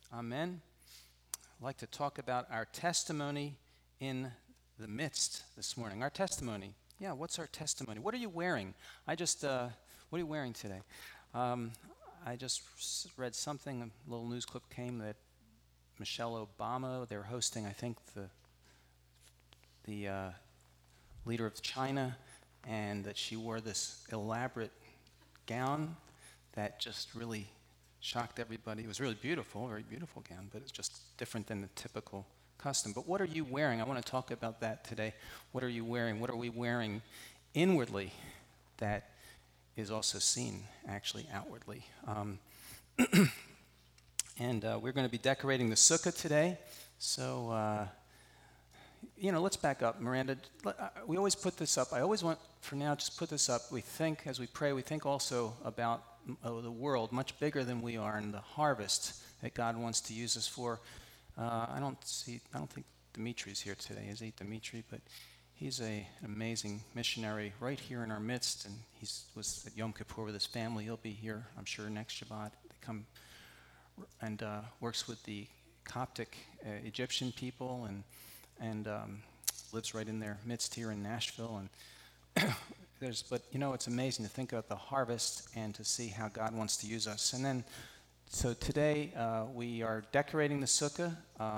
Amen. I'd like to talk about our testimony in the midst this morning. Our testimony. Yeah, what's our testimony? What are you wearing? What are you wearing today? Um, I just read something, a little news clip came that Michelle Obama, they're hosting, I think, the leader of China, and that she wore this elaborate gown that just really shocked everybody. It was really beautiful, very beautiful gown, but it's just different than the typical custom. But what are you wearing? I want to talk about that today. What are you wearing? What are we wearing inwardly that is also seen actually outwardly? And we're going to be decorating the sukkah today. So, let's back up. Miranda, we always put this up. I always want, for now, just put this up. We think, as we pray, we think also about the world much bigger than we are, and the harvest that God wants to use us for. I don't think Dimitri's here today. Is he, Dimitri? But he's an amazing missionary right here in our midst, and he was at Yom Kippur with his family. He'll be here, I'm sure, next Shabbat. They come and works with the Coptic Egyptian people, and lives right in their midst here in Nashville. And but it's amazing to think about the harvest and to see how God wants to use us. And then, so today we are decorating the sukkah.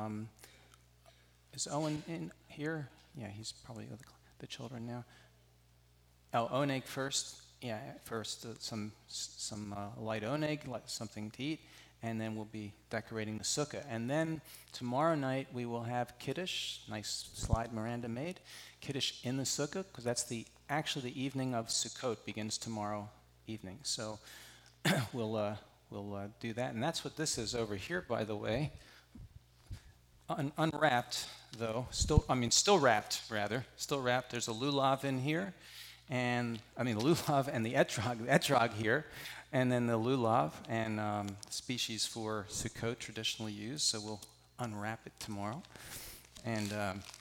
Is Owen in here? Yeah, he's probably with the children now. Oh, oneg first. Yeah, first some light oneg, something to eat, and then we'll be decorating the sukkah. And then tomorrow night we will have Kiddush, nice slide Miranda made, Kiddush in the sukkah, because that's actually the evening of Sukkot begins tomorrow evening. So we'll do that. And that's what this is over here, by the way. Unwrapped, though. Still wrapped, rather. Still wrapped. There's a lulav in here. The lulav and the etrog here. And then the lulav and species for Sukkot traditionally used. So we'll unwrap it tomorrow. And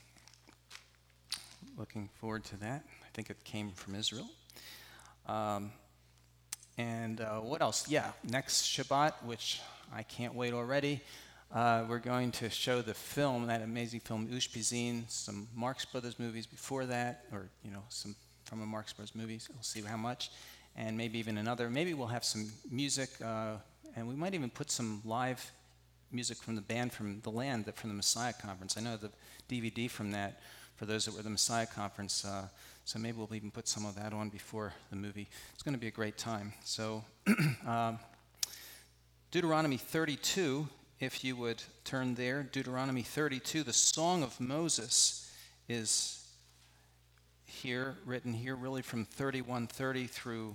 looking forward to that. I think it came from Israel. What else? Yeah, next Shabbat, which I can't wait already, we're going to show the film, that amazing film, Ushpizin, some Marx Brothers movies before that, or, some from a Marx Brothers movies. We'll see how much. And maybe even another. Maybe we'll have some music, and we might even put some live music from the band from The Land, from the Messiah Conference. I know the DVD from that, for those that were at the Messiah Conference, so maybe we'll even put some of that on before the movie. It's going to be a great time. So Deuteronomy 32, if you would turn there. Deuteronomy 32, the Song of Moses is here, written here, really from 31:30 through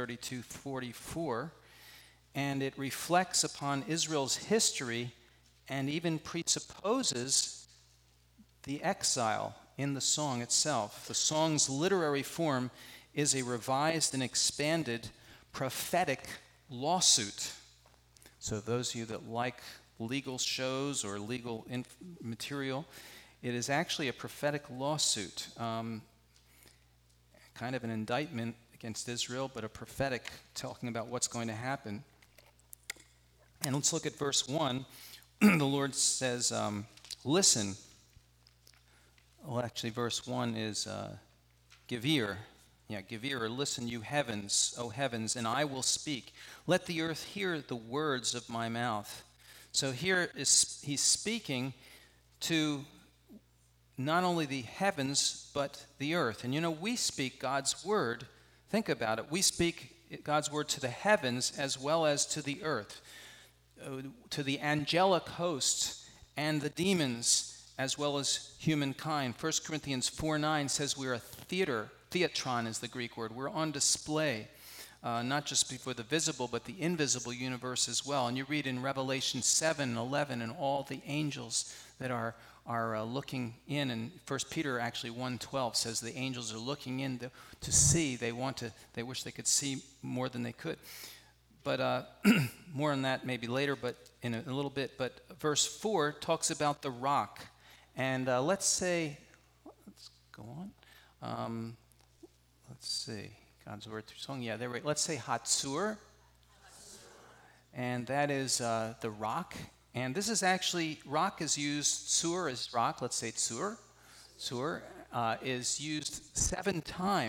32:44. And it reflects upon Israel's history and even presupposes the exile in the song itself. The song's literary form is a revised and expanded prophetic lawsuit. So those of you that like legal shows or legal material, it is actually a prophetic lawsuit, kind of an indictment against Israel, but a prophetic, talking about what's going to happen. And let's look at verse 1. The Lord says, listen. Well, actually, verse 1 is, give ear. Yeah, give ear, or listen, you heavens, O heavens, and I will speak. Let the earth hear the words of my mouth. So here he's speaking to not only the heavens, but the earth. And we speak God's word. Think about it. We speak God's word to the heavens as well as to the earth, to the angelic hosts and the demons, as well as humankind. 1 Corinthians 4:9 says we're a theater. Theatron is the Greek word. We're on display, not just before the visible, but the invisible universe as well. And you read in Revelation 7:11, and all the angels that are looking in, and 1 Peter actually 1:12 says the angels are looking in to see. They wish they could see more than they could. But more on that maybe later, but in a little bit. But verse 4 talks about the rock. And let's go on. Let's see. God's word through song. Yeah, there we go. Let's say Hatzur. And that is the rock. And this is actually, rock is used, Tsur is rock, let's say Tsur. Tsur is used 7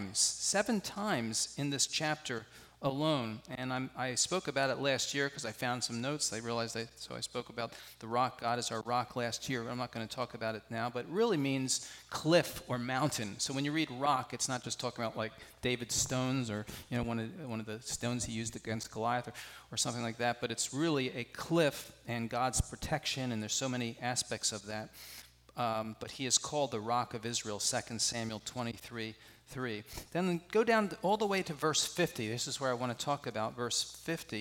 times in this chapter alone. And I spoke about it last year because I found some notes. I realized so I spoke about the rock. God is our rock last year. I'm not going to talk about it now, but it really means cliff or mountain. So when you read rock, it's not just talking about like David's stones or one of the stones he used against Goliath or something like that, but it's really a cliff and God's protection, and there's so many aspects of that. But he is called the Rock of Israel, 2 Samuel 23:3. Then go down all the way to verse 50. This is where I want to talk about verse 50.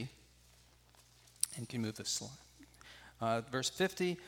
And you can move this slide. Verse 50,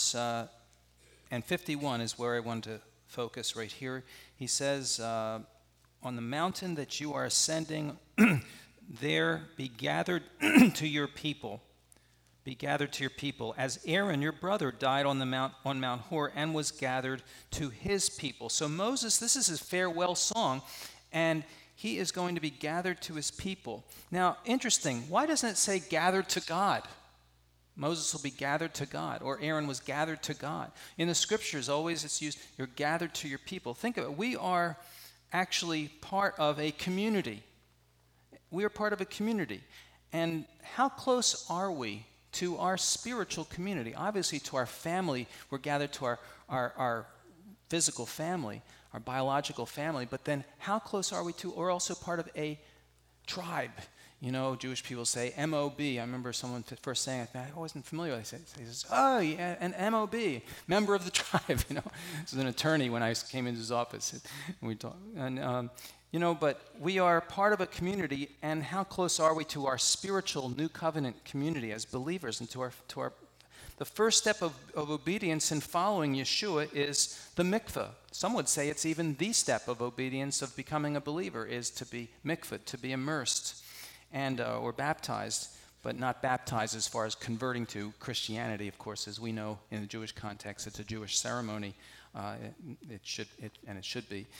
and 51 is where I want to focus right here. He says, on the mountain that you are ascending, there be gathered to your people. Be gathered to your people, as Aaron, your brother, died on Mount Hor and was gathered to his people. So Moses, this is his farewell song, and he is going to be gathered to his people. Now, interesting, why doesn't it say gathered to God? Moses will be gathered to God, or Aaron was gathered to God. In the scriptures, always it's used, you're gathered to your people. Think of it, we are actually part of a community. We are part of a community. And how close are we to our spiritual community? Obviously, to our family, we're gathered to our physical family, our biological family, but then how close are we to, or also part of a tribe? Jewish people say M-O-B. I remember someone first saying it, I wasn't familiar with it. He says, oh, yeah, an M-O-B, member of the tribe, This is an attorney when I came into his office. And we talked, but we are part of a community, and how close are we to our spiritual new covenant community as believers, and to our the first step of obedience in following Yeshua is the mikveh. Some would say it's even the step of obedience of becoming a believer is to be mikveh, to be immersed, and or baptized, but not baptized as far as converting to Christianity. Of course, as we know in the Jewish context, it's a Jewish ceremony. It should be.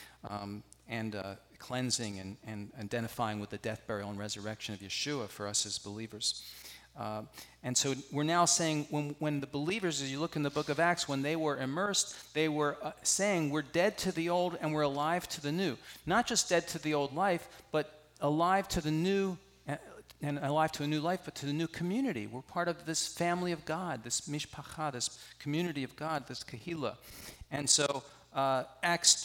Cleansing and identifying with the death, burial, and resurrection of Yeshua for us as believers. And so we're now saying when the believers, as you look in the book of Acts, when they were immersed, they were saying we're dead to the old and we're alive to the new. Not just dead to the old life, but alive to the new, and alive to a new life, but to the new community. We're part of this family of God, this mishpacha, this community of God, this kahila. And so Acts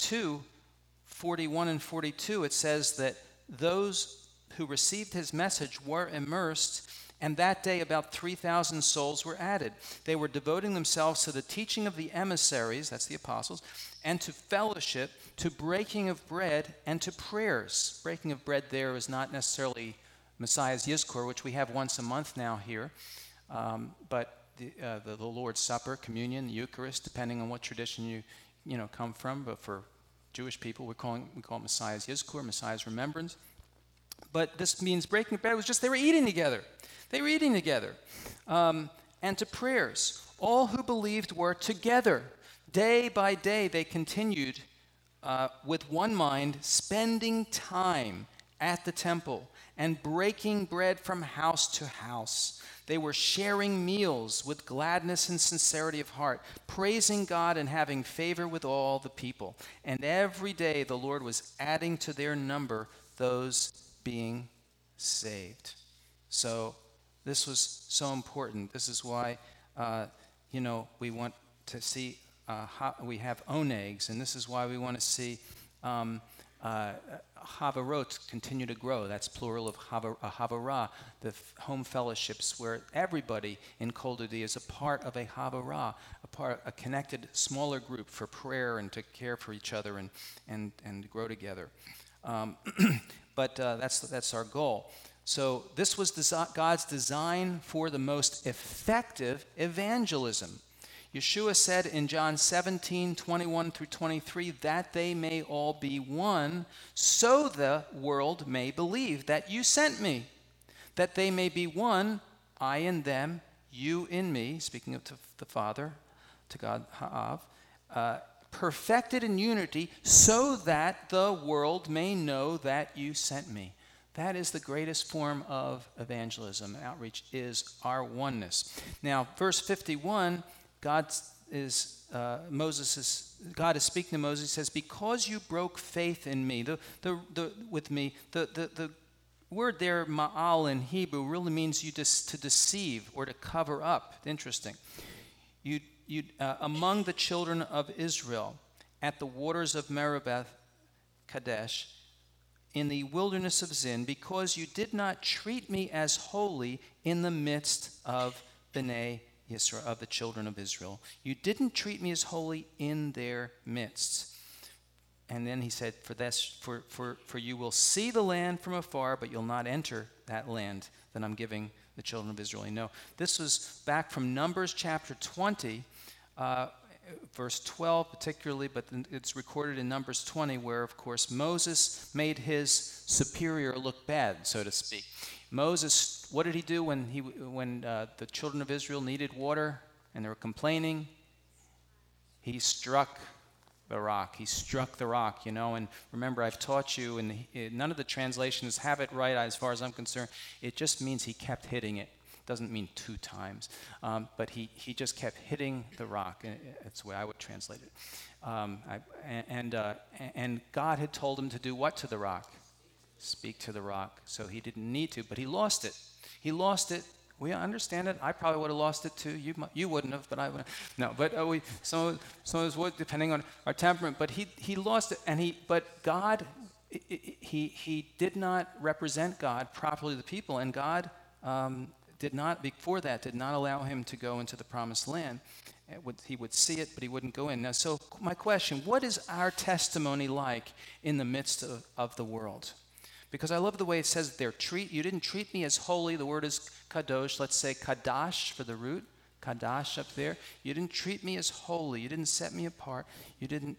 2:41 and 42, it says that those who received his message were immersed, and that day about 3,000 souls were added. They were devoting themselves to the teaching of the emissaries, that's the apostles, and to fellowship, to breaking of bread, and to prayers. Breaking of bread there is not necessarily Messiah's Yizkor, which we have once a month now here, but the Lord's Supper, communion, the Eucharist, depending on what tradition you come from. But for Jewish people, we call it Messiah's Yizkor, Messiah's remembrance. But this means breaking bread was just they were eating together. They were eating together. And to prayers. All who believed were together. Day by day they continued with one mind, spending time at the temple and breaking bread from house to house. They were sharing meals with gladness and sincerity of heart, praising God and having favor with all the people. And every day the Lord was adding to their number those being saved. So this was so important. This is why, we want to see, we have onags, and this is why we want to see Havarot continue to grow. That's plural of Havarah, the home fellowships where everybody in Kol Dodi is a part of a Havarah, a connected smaller group for prayer and to care for each other and grow together. But that's our goal. So this was God's design for the most effective evangelism. Yeshua said in John 17:21 through 23, that they may all be one, so the world may believe that you sent me. That they may be one, I in them, you in me, speaking of to the Father, to God Ha'av, perfected in unity, so that the world may know that you sent me. That is the greatest form of evangelism. Outreach is our oneness. Now, verse 51, God is speaking to Moses. He says, "Because you broke faith in me." The word there, ma'al in Hebrew, really means to deceive or to cover up. Interesting. Among the children of Israel, at the waters of Meribah Kadesh, in the wilderness of Zin, because you did not treat me as holy in the midst of Bnei Yisrael, of the children of Israel. You didn't treat me as holy in their midst. And then he said, for you will see the land from afar, but you'll not enter that land that I'm giving the children of Israel. You know, this was back from Numbers chapter 20, verse 12 particularly, but it's recorded in Numbers 20 where, of course, Moses made his superior look bad, so to speak. Moses, what did he do when the children of Israel needed water and they were complaining? He struck the rock. He struck the rock, and remember, I've taught you, and none of the translations have it right as far as I'm concerned. It just means he kept hitting it. Doesn't mean 2 times, but he just kept hitting the rock. That's the way I would translate it. And God had told him to do what to the rock? Speak to the rock. So he didn't need to, but he lost it. He lost it. We understand it. I probably would have lost it too. You wouldn't have, but I would. No, but some of us would, depending on our temperament. But he lost it, but God, he did not represent God properly to the people, and God did not allow him to go into the promised land. He would see it, but he wouldn't go in. Now, so my question: what is our testimony like in the midst of the world? Because I love the way it says there, you didn't treat me as holy. The word is kadosh. Let's say kadash for the root. Kadash up there. You didn't treat me as holy. You didn't set me apart. You didn't,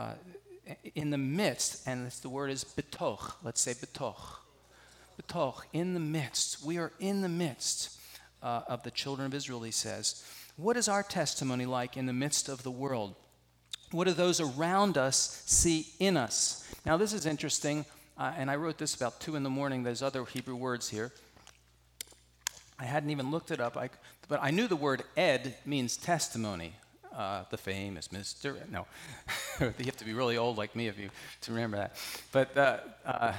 in the midst, and the word is betoch. Let's say betoch. Betoch, in the midst. We are in the midst of the children of Israel, he says. What is our testimony like in the midst of the world? What do those around us see in us? Now, this is interesting. And I wrote this about 2 a.m. There's other Hebrew words here. I hadn't even looked it up, but I knew the word ed means testimony. The famous Mr. No, you have to be really old like me to remember that. But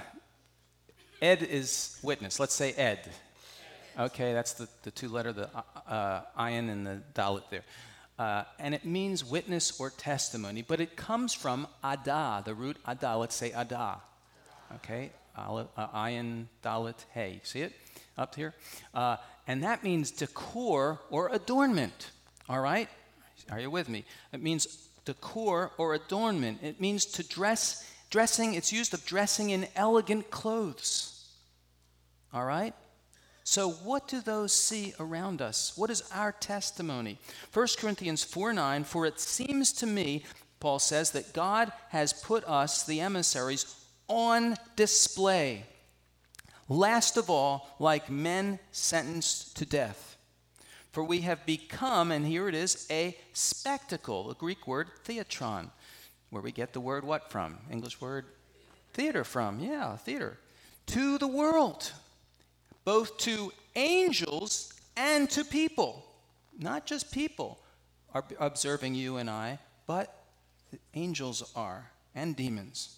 ed is witness. Let's say ed. Okay, that's the 2-letter, the ayin and the dalet there. And it means witness or testimony, but it comes from adah, the root adah. Let's say adah. Okay, ayin, dalet, hey. See it up here? And that means decor or adornment. All right? Are you with me? It means decor or adornment. It means to dressing. It's used of dressing in elegant clothes. All right? So what do those see around us? What is our testimony? 1 Corinthians 4:9, for it seems to me, Paul says, that God has put us, the emissaries, on display. Last of all, like men sentenced to death. For we have become, and here it is, a spectacle, the Greek word theatron, where we get the word what from? English word theater from. Yeah, theater. To the world, both to angels and to people. Not just people are observing you and I, but the angels are, and demons.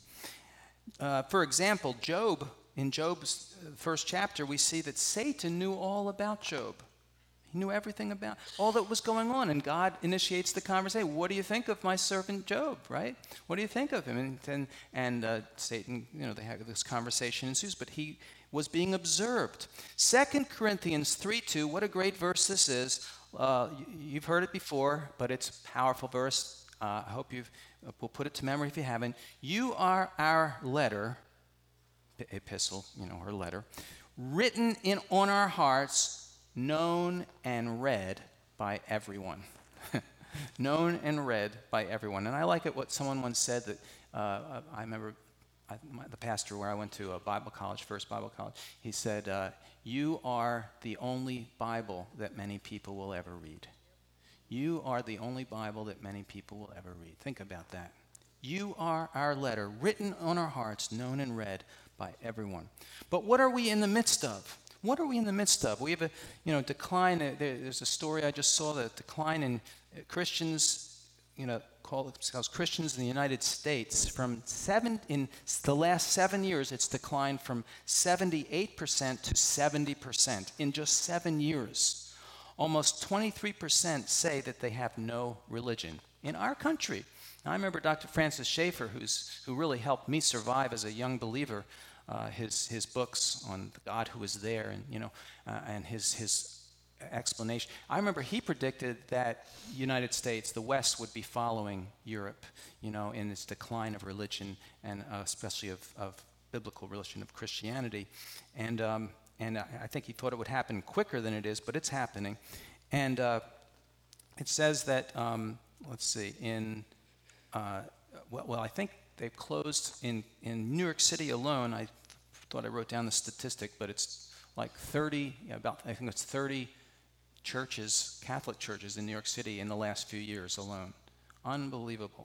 For example, Job, in Job's first chapter, we see that Satan knew all about Job. He knew everything about all that was going on, and God initiates the conversation. What do you think of my servant Job, right? What do you think of him? And Satan, they have this conversation ensues, but he was being observed. 2 Corinthians 3:2, what a great verse this is. You've heard it before, but it's a powerful verse. I hope we'll put it to memory if you haven't. You are our letter, epistle, her letter, written on our hearts, known and read by everyone. Known and read by everyone. And I like it what someone once said that I remember the pastor where I went to a Bible college, First Bible College, he said, you are the only Bible that many people will ever read. You are the only Bible that many people will ever read. Think about that. You are our letter, written on our hearts, known and read by everyone. But what are we in the midst of? What are we in the midst of? We have a decline. There's a story I just saw, the decline in Christians, call themselves Christians in the United States. In the last 7 years, it's declined from 78% to 70% in just 7 years. Almost 23% say that they have no religion in our country. Now, I remember Dr. Francis Schaeffer, who really helped me survive as a young believer. His books on the God who is there, and his explanation. I remember he predicted that United States, the West, would be following Europe, in its decline of religion, and especially of biblical religion, of Christianity. And I think he thought it would happen quicker than it is, but it's happening. And it says that, let's see, I think they've closed in New York City alone. I thought I wrote down the statistic, but it's like 30 churches, Catholic churches in New York City in the last few years alone. Unbelievable.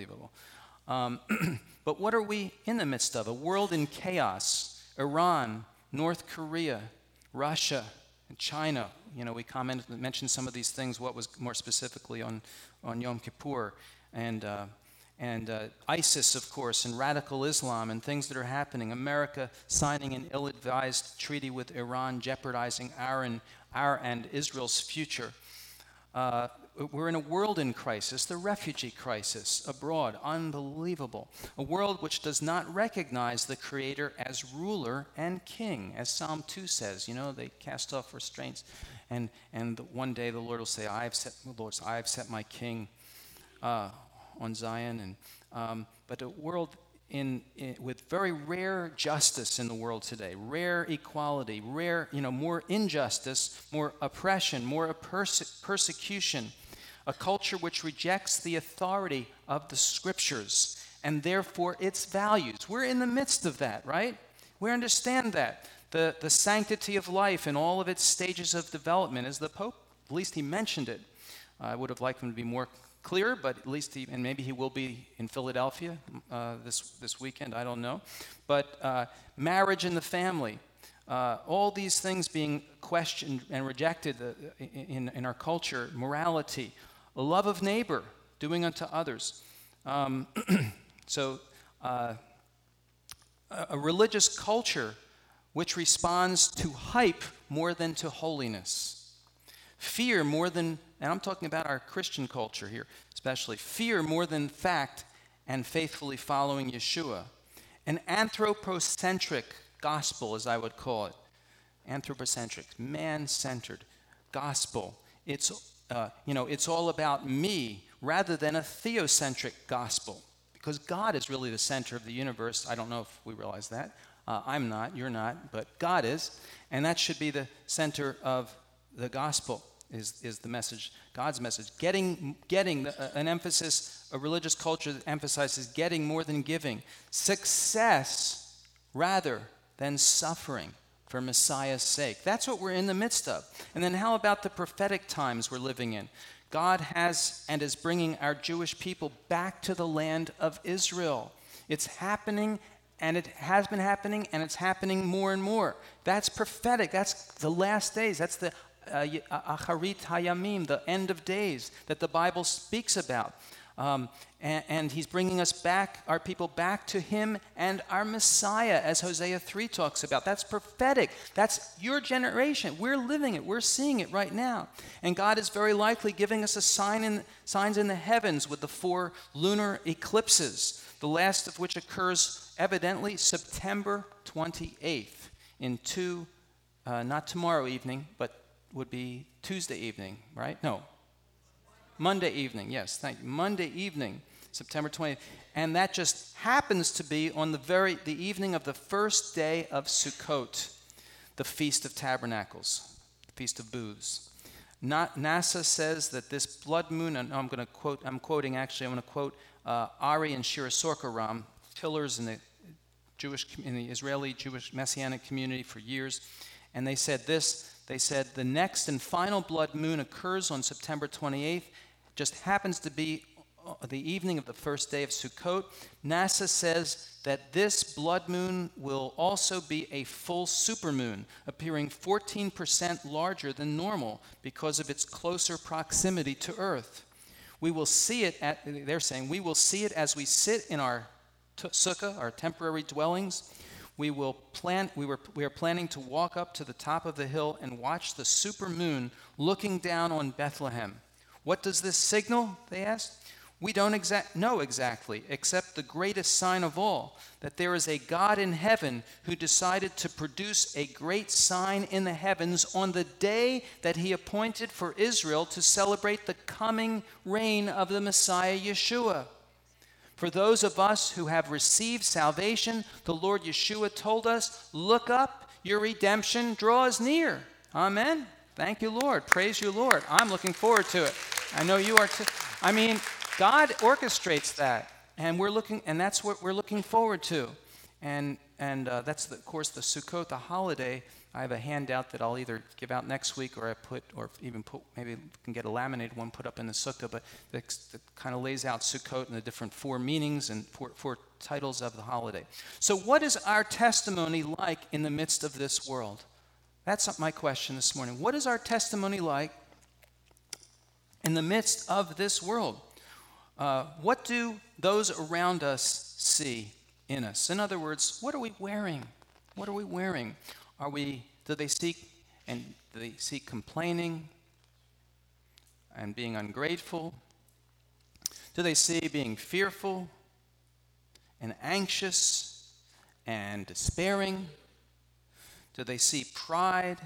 But what are we in the midst of? A world in chaos. Iran, North Korea, Russia, and China. We mentioned some of these things, what was more specifically on Yom Kippur. And ISIS, of course, and radical Islam, and things that are happening. America signing an ill-advised treaty with Iran, jeopardizing our and Israel's future. We're in a world in crisis, the refugee crisis abroad, unbelievable. A world which does not recognize the Creator as ruler and king, as Psalm 2 says. They cast off restraints, and one day the Lord will say, I have set my king on Zion, but a world with very rare justice in the world today, rare equality, more injustice, more oppression, more persecution, a culture which rejects the authority of the Scriptures and therefore its values. We're in the midst of that, right? We understand that. The sanctity of life in all of its stages of development, as the Pope, at least he mentioned it. I would have liked him to be more clear, but at least and maybe he will be in Philadelphia this weekend, I don't know. But marriage and the family, all these things being questioned and rejected in our culture, morality, a love of neighbor, doing unto others. So a religious culture which responds to hype more than to holiness. Fear more than, and I'm talking about our Christian culture here especially, fear more than fact and faithfully following Yeshua. An anthropocentric gospel, as I would call it. Anthropocentric, man-centered gospel. It's all about me rather than a theocentric gospel, because God is really the center of the universe. I don't know if we realize that. I'm not, you're not, but God is, and that should be the center of the gospel. Is the message, God's message. Getting an emphasis, a religious culture that emphasizes getting more than giving. Success rather than suffering for Messiah's sake. That's what we're in the midst of. And then how about the prophetic times we're living in? God has and is bringing our Jewish people back to the land of Israel. It's happening, and it has been happening, and it's happening more and more. That's prophetic. That's the last days. That's the Acharit Hayamim, the end of days that the Bible speaks about. And he's bringing us back, our people back to him and our Messiah, as Hosea 3 talks about. That's prophetic. That's your generation. We're living it. We're seeing it right now. And God is very likely giving us signs in the heavens with the 4 lunar eclipses, the last of which occurs evidently September 28th in not tomorrow evening, but would be Tuesday evening, right? No. Monday evening, yes, thank you. Monday evening, September 20th. And that just happens to be on the evening of the first day of Sukkot, the Feast of Tabernacles, the Feast of Booths. NASA says that this blood moon, and I'm going to quote Ari and Shira Sorko-Ram, pillars in the Israeli Jewish Messianic community for years, and they said this. They said the next and final blood moon occurs on September 28th, just happens to be the evening of the first day of Sukkot. NASA says that this blood moon will also be a full supermoon, appearing 14% larger than normal because of its closer proximity to Earth. We will see it, they're saying, we will see it as we sit in our sukkah, our temporary dwellings. We are planning to walk up to the top of the hill and watch the supermoon looking down on Bethlehem. What does this signal, they asked? We don't know exactly, except the greatest sign of all, that there is a God in heaven who decided to produce a great sign in the heavens on the day that he appointed for Israel to celebrate the coming reign of the Messiah, Yeshua. For those of us who have received salvation, the Lord Yeshua told us, look up, your redemption draws near. Amen. Thank you, Lord. Praise you, Lord. I'm looking forward to it. I know you are too. I mean, God orchestrates that, and that's what we're looking forward to. And that's, of course, the Sukkot, the holiday. I have a handout that I'll either give out next week or maybe we can get a laminated one put up in the sukkah, but that kind of lays out Sukkot and the different four meanings and four titles of the holiday. So what is our testimony like in the midst of this world? That's my question this morning. What is our testimony like in the midst of this world? What do those around us see in us? In other words, what are we wearing? What are we wearing? Do they see complaining and being ungrateful? Do they see being fearful and anxious and despairing? Do they see pride,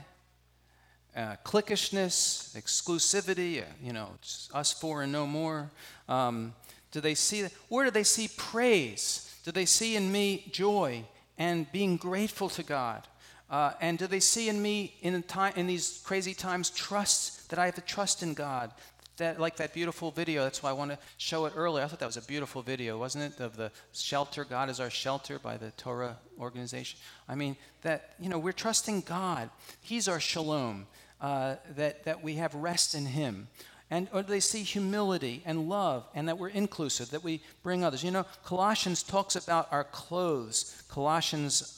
cliquishness, exclusivity, just us four and no more? Do they see that? Or do they see praise? Do they see in me joy and being grateful to God? And do they see in me, in these crazy times, trust, that I have to trust in God? Like that beautiful video, that's why I want to show it earlier. I thought that was a beautiful video, wasn't it? Of the shelter, God is our shelter, by the Torah organization. I mean, we're trusting God. He's our shalom, that we have rest in him. Or do they see humility and love, and that we're inclusive, that we bring others? Colossians talks about our clothes. Colossians,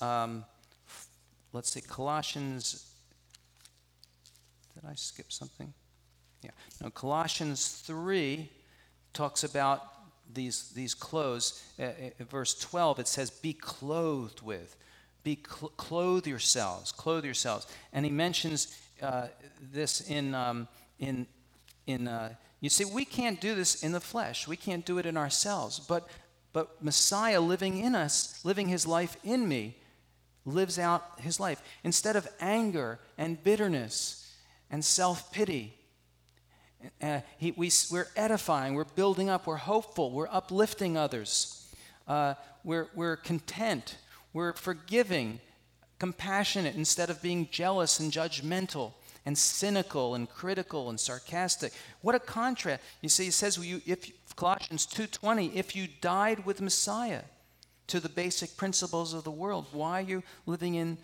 did I skip something? Yeah. No, Colossians 3 talks about these clothes. Verse 12, it says, be clothed with. Clothe yourselves. Clothe yourselves. And he mentions this in you see, we can't do this in the flesh. We can't do it in ourselves. But Messiah living in us, living his life in me, lives out his life. Instead of anger and bitterness and self-pity, we're edifying, we're building up, we're hopeful, we're uplifting others. We're content, we're forgiving, compassionate, instead of being jealous and judgmental and cynical and critical and sarcastic. What a contrast. You see, it says, Colossians 2:20, if you died with Messiah to the basic principles of the world, why are you living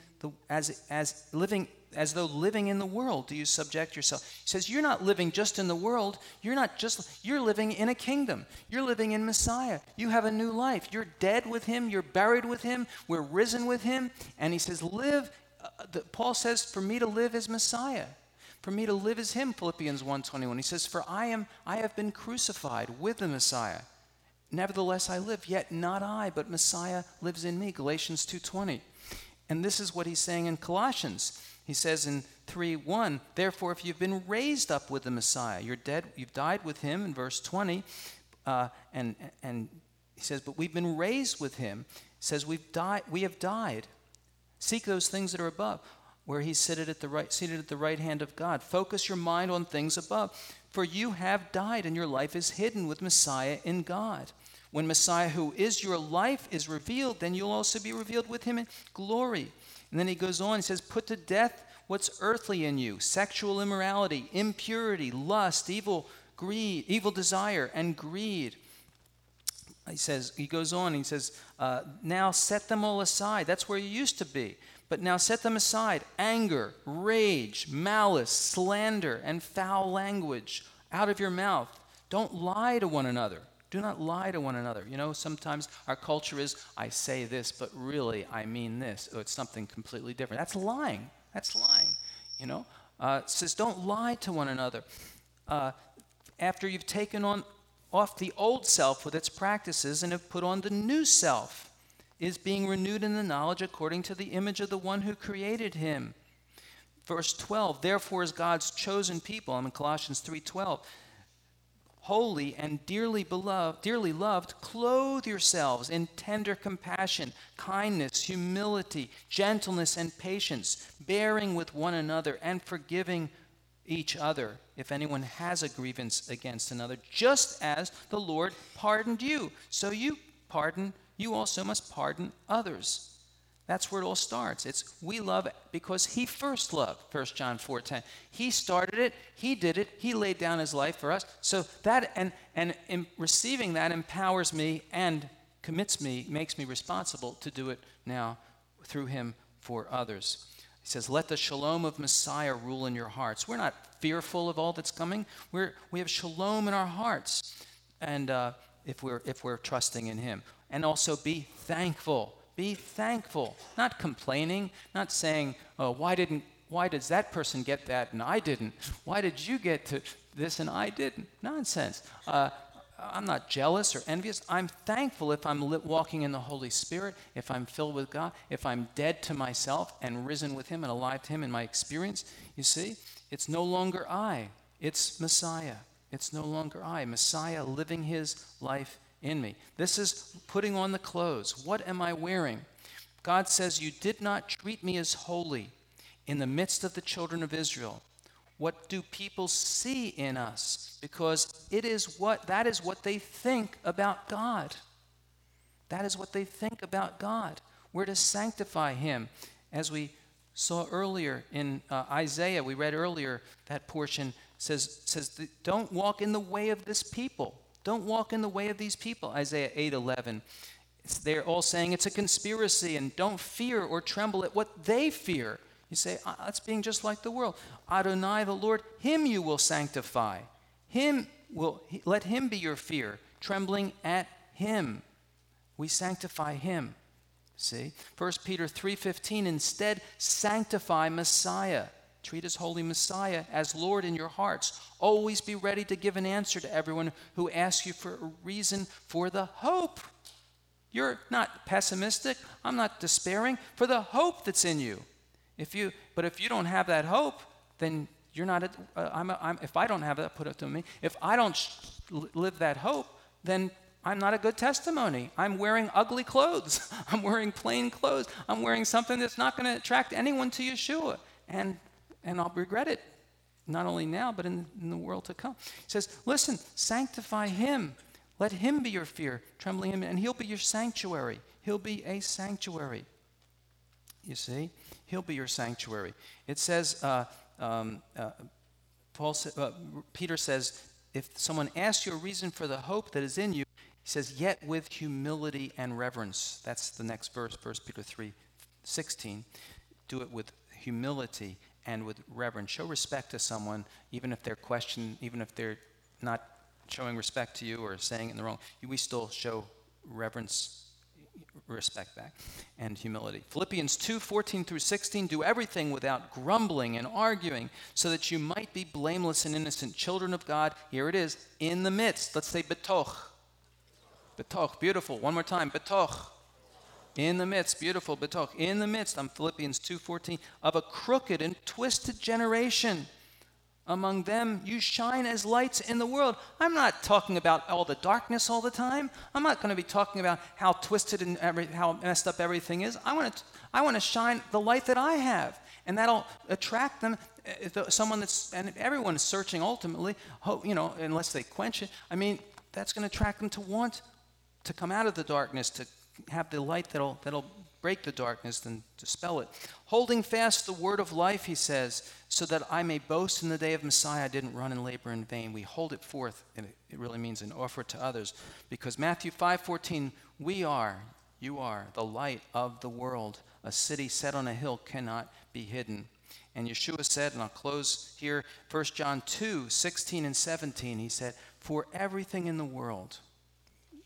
as though living in the world do you subject yourself? He says, you're not living just in the world. You're living in a kingdom. You're living in Messiah. You have a new life. You're dead with him. You're buried with him. We're risen with him. And he says, Paul says, for me to live is Messiah. For me to live is him, Philippians 1:21. He says, for I have been crucified with the Messiah. Nevertheless I live, yet not I, but Messiah lives in me, Galatians 2:20. And this is what he's saying in Colossians. He says in 3:1, therefore if you've been raised up with the Messiah, you're dead, you've died with him, in verse 20, and he says, but we've been raised with him. He says we have died. Seek those things that are above, where he's seated at the right hand of God. Focus your mind on things above, for you have died, and your life is hidden with Messiah in God. When Messiah, who is your life, is revealed, then you'll also be revealed with him in glory. And then he goes on, he says, put to death what's earthly in you, sexual immorality, impurity, lust, evil desire, and greed. He goes on, he says, now set them all aside. That's where you used to be. But now set them aside. Anger, rage, malice, slander, and foul language out of your mouth. Don't lie to one another. Do not lie to one another. You know, sometimes our culture is, I say this, but really I mean this. Or it's something completely different. That's lying. That's lying. You know, it says don't lie to one another. After you've taken off the old self with its practices and have put on the new self, is being renewed in the knowledge according to the image of the one who created him. Verse 12, therefore as God's chosen people, I'm in Colossians 3:12, holy and dearly loved, clothe yourselves in tender compassion, kindness, humility, gentleness, and patience, bearing with one another and forgiving each other if anyone has a grievance against another, just as the Lord pardoned you. So you also must pardon others. That's where it all starts. It's we love because he first loved, 1 John 4:10. He started it, he did it, he laid down his life for us. So that, and in receiving that empowers me and commits me, makes me responsible to do it now through him for others. He says, let the shalom of Messiah rule in your hearts. We're not fearful of all that's coming. We have shalom in our hearts, and if we're trusting in him. And also be thankful. Be thankful. Not complaining, not saying, oh, why does that person get that and I didn't? Why did you get to this and I didn't? Nonsense. I'm not jealous or envious. I'm thankful if I'm walking in the Holy Spirit, if I'm filled with God, if I'm dead to myself and risen with him and alive to him in my experience. You see, it's no longer I. It's Messiah. It's no longer I. Messiah living his life in me. This is putting on the clothes. What am I wearing? God says, you did not treat me as holy in the midst of the children of Israel. What do people see in us? Because that is what they think about God. That is what they think about God. We're to sanctify him. As we saw earlier in Isaiah, we read earlier, that portion says don't walk in the way of this people. Don't walk in the way of these people, Isaiah 8:11. They're all saying it's a conspiracy and don't fear or tremble at what they fear. You say, that's being just like the world. Adonai, the Lord, him you will sanctify. Let him be your fear, trembling at him. We sanctify him. See? 1 Peter 3:15, instead sanctify Messiah. Treat his holy Messiah as Lord in your hearts. Always be ready to give an answer to everyone who asks you for a reason for the hope. You're not pessimistic. I'm not despairing. For the hope that's in you. But if you don't have that hope, then you're not. If I don't have that, put it to me. If I don't live that hope, then I'm not a good testimony. I'm wearing ugly clothes. I'm wearing plain clothes. I'm wearing something that's not going to attract anyone to Yeshua. And I'll regret it, not only now, but in the world to come. He says, listen, sanctify him. Let him be your fear, trembling him, and he'll be your sanctuary. He'll be a sanctuary. You see? He'll be your sanctuary. It says, Peter says, if someone asks you a reason for the hope that is in you, he says, yet with humility and reverence. That's the next verse, 1 Peter 3:16. Do it with humility and with reverence. Show respect to someone, even if they're not showing respect to you or saying it in the wrong. We still show reverence, respect back, and humility. Philippians 2:14-16, do everything without grumbling and arguing, so that you might be blameless and innocent, children of God. Here it is, in the midst. Let's say betoch. Betoch, beautiful. One more time, betoch. In the midst, beautiful, betoch. In the midst, I'm Philippians 2:14, of a crooked and twisted generation. Among them, you shine as lights in the world. I'm not talking about all the darkness all the time. I'm not going to be talking about how twisted and how messed up everything is. I want to shine the light that I have, and that'll attract them. Someone and everyone is searching ultimately, unless they quench it. I mean, that's going to attract them to want to come out of the darkness, to have the light that'll break the darkness and dispel it. Holding fast the word of life, he says, so that I may boast in the day of Messiah. I didn't run and labor in vain. We hold it forth, and it really means an offer to others. Because Matthew 5:14, you are the light of the world. A city set on a hill cannot be hidden. And Yeshua said, and I'll close here, 1 John 2:16 and 17, he said, for everything in the world,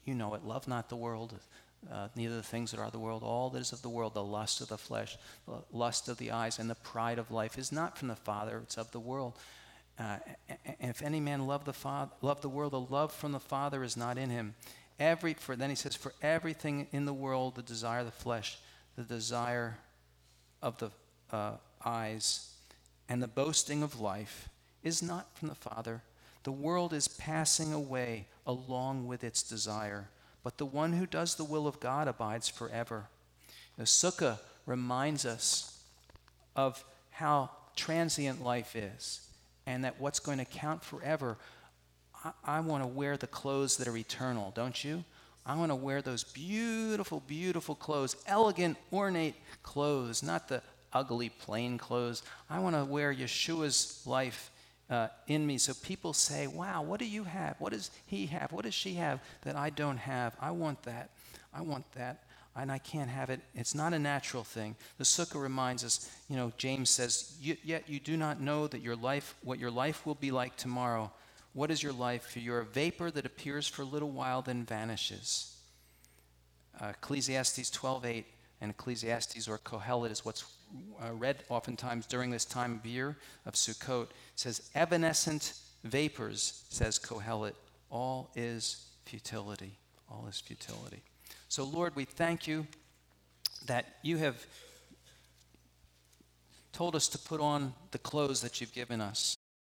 You know it. Love not the world, neither the things that are of the world. All that is of the world, the lust of the flesh, the lust of the eyes, and the pride of life is not from the Father, it's of the world. And if any man love the world, the love from the Father is not in him. Then he says, for everything in the world, the desire of the flesh, the desire of the eyes, and the boasting of life is not from the Father. The world is passing away along with its desire, but the one who does the will of God abides forever. The Sukkah reminds us of how transient life is, and that what's going to count forever. I want to wear the clothes that are eternal, don't you? I want to wear those beautiful, beautiful clothes, elegant, ornate clothes, not the ugly, plain clothes. I want to wear Yeshua's life in me. So people say, wow, what do you have? What does he have? What does she have that I don't have? I want that. I want that. And I can't have it. It's not a natural thing. The Sukkah reminds us, James says, yet you do not know that what your life will be like tomorrow. What is your life? For you're a vapor that appears for a little while, then vanishes. Ecclesiastes 12:8 and Ecclesiastes or Kohelet is what's read oftentimes during this time of year of Sukkot. It says, evanescent vapors, says Kohelet, all is futility. All is futility. So, Lord, we thank you that you have told us to put on the clothes that you've given us.